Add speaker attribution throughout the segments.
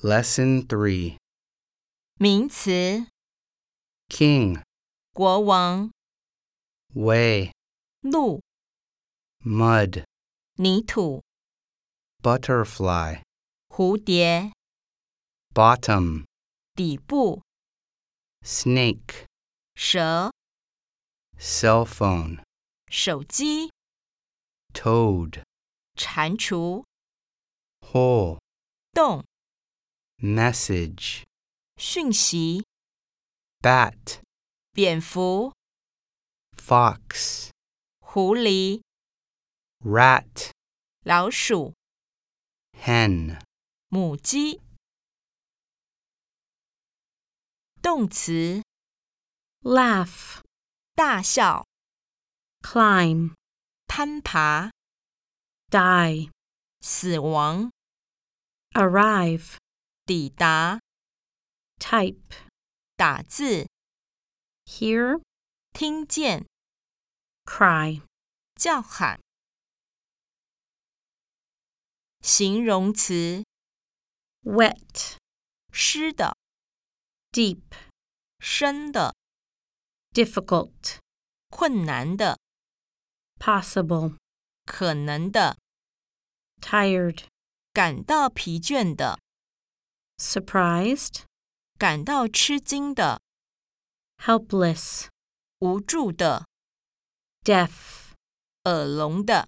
Speaker 1: Lesson 3.
Speaker 2: 名词
Speaker 1: King,
Speaker 2: 国王
Speaker 1: way,
Speaker 2: 路
Speaker 1: mud,
Speaker 2: 泥土
Speaker 1: butterfly,
Speaker 2: 蝴蝶
Speaker 1: bottom,
Speaker 2: 底部
Speaker 1: snake,
Speaker 2: 蛇
Speaker 1: cell phone,
Speaker 2: 手机
Speaker 1: toad,
Speaker 2: 蟾蜍
Speaker 1: hole,
Speaker 2: 洞
Speaker 1: message,
Speaker 2: 讯息
Speaker 1: bat,
Speaker 2: 蝙蝠
Speaker 1: fox,
Speaker 2: 狐狸
Speaker 1: rat,
Speaker 2: 老鼠
Speaker 1: hen.
Speaker 2: 母鸡动词
Speaker 3: laugh,
Speaker 2: 大笑
Speaker 3: climb,
Speaker 2: 攀爬
Speaker 3: die,
Speaker 2: 死亡
Speaker 3: arrive,
Speaker 2: 抵达
Speaker 3: type,
Speaker 2: 打字
Speaker 3: hear,
Speaker 2: 听见
Speaker 3: cry,
Speaker 2: 叫喊形容词
Speaker 3: wet,
Speaker 2: 湿的
Speaker 3: deep,
Speaker 2: 深的
Speaker 3: difficult,
Speaker 2: 困难的
Speaker 3: possible,
Speaker 2: 可能的
Speaker 3: tired,
Speaker 2: 感到疲倦的
Speaker 3: surprised,
Speaker 2: 感到吃惊的
Speaker 3: helpless,
Speaker 2: 无助的
Speaker 3: deaf,
Speaker 2: 耳聋的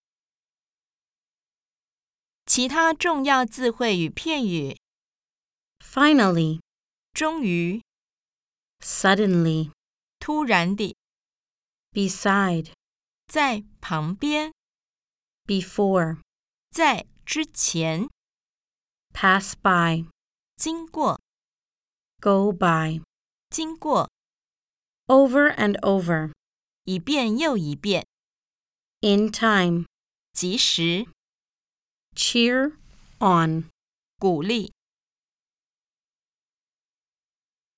Speaker 2: 其他重要字汇与片语
Speaker 3: finally,
Speaker 2: 终于
Speaker 3: suddenly,
Speaker 2: 突然地
Speaker 3: beside,
Speaker 2: 在旁边
Speaker 3: before,
Speaker 2: 在之前
Speaker 3: pass by,
Speaker 2: 经过
Speaker 3: go by,
Speaker 2: 经过
Speaker 3: over and over,
Speaker 2: 一遍又一遍
Speaker 3: in time,
Speaker 2: 及时
Speaker 3: cheer on.
Speaker 2: 鼓励